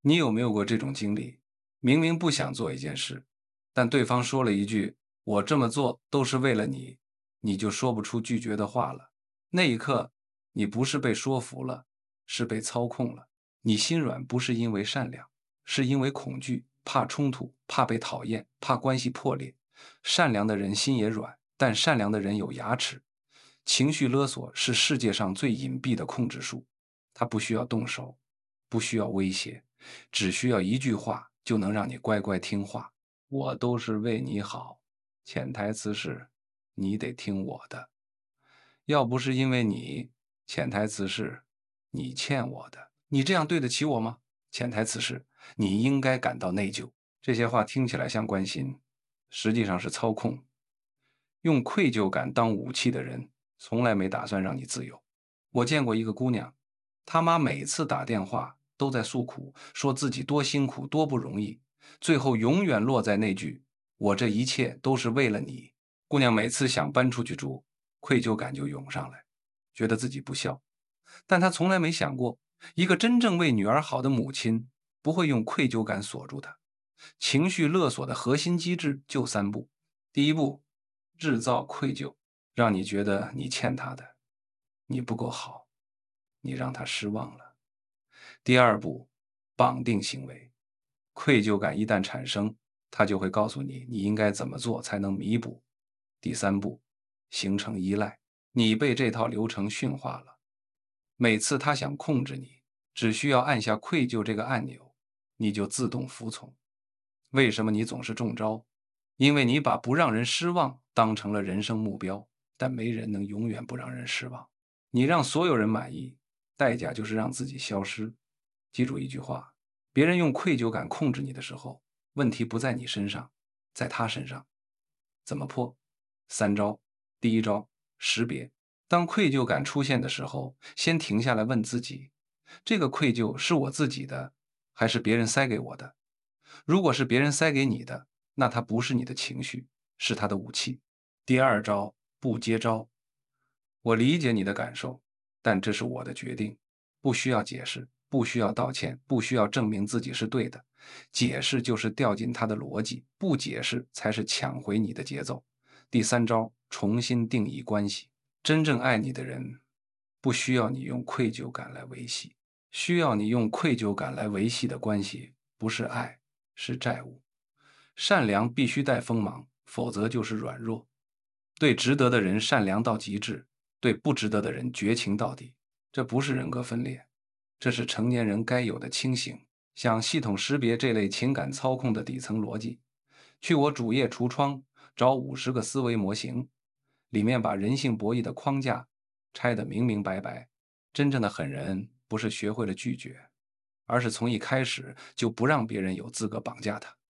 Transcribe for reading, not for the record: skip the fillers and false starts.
你有没有过这种经历？明明不想做一件事，但对方说了一句"我这么做都是为了你"，你就说不出拒绝的话了。那一刻，你不是被说服了，是被操控了。你心软不是因为善良，是因为恐惧，怕冲突，怕被讨厌，怕关系破裂。善良的人心也软，但善良的人有牙齿。情绪勒索是世界上最隐蔽的控制术，它不需要动手，不需要威胁。只需要一句话就能让你乖乖听话。我都是为你好，潜台词是你得听我的。要不是因为你，潜台词是你欠我的。你这样对得起我吗？潜台词是你应该感到内疚。这些话听起来像关心，实际上是操控。用愧疚感当武器的人，从来没打算让你自由。我见过一个姑娘，她妈每次打电话都在诉苦，说自己多辛苦多不容易，最后永远落在那句"我这一切都是为了你"。姑娘每次想搬出去住，愧疚感就涌上来，觉得自己不孝。但她从来没想过，一个真正为女儿好的母亲不会用愧疚感锁住她。情绪勒索的核心机制就三步：第一步，制造愧疚，让你觉得你欠她的，你不够好，你让她失望了。第二步，绑定行为，愧疚感一旦产生，他就会告诉你你应该怎么做才能弥补。第三步，形成依赖，你被这套流程驯化了。每次他想控制你，只需要按下愧疚这个按钮，你就自动服从。为什么你总是中招？因为你把不让人失望当成了人生目标，但没人能永远不让人失望。你让所有人满意，代价就是让自己消失。记住一句话：别人用愧疚感控制你的时候，问题不在你身上，在他身上。怎么破？三招。第一招，识别。当愧疚感出现的时候，先停下来问自己：这个愧疚是我自己的，还是别人塞给我的？如果是别人塞给你的，那它不是你的情绪，是他的武器。第二招，不接招。我理解你的感受，但这是我的决定，不需要解释，不需要道歉，不需要证明自己是对的。解释就是掉进他的逻辑，不解释才是抢回你的节奏。第三招，重新定义关系。真正爱你的人，不需要你用愧疚感来维系，需要你用愧疚感来维系的关系，不是爱，是债务。善良必须带锋芒，否则就是软弱。对值得的人善良到极致，对不值得的人绝情到底。这不是人格分裂，这是成年人该有的清醒。想系统识别这类情感操控的底层逻辑，去我主页橱窗找50个思维模型，里面把人性博弈的框架拆得明明白白。真正的狠人不是学会了拒绝，而是从一开始就不让别人有资格绑架他。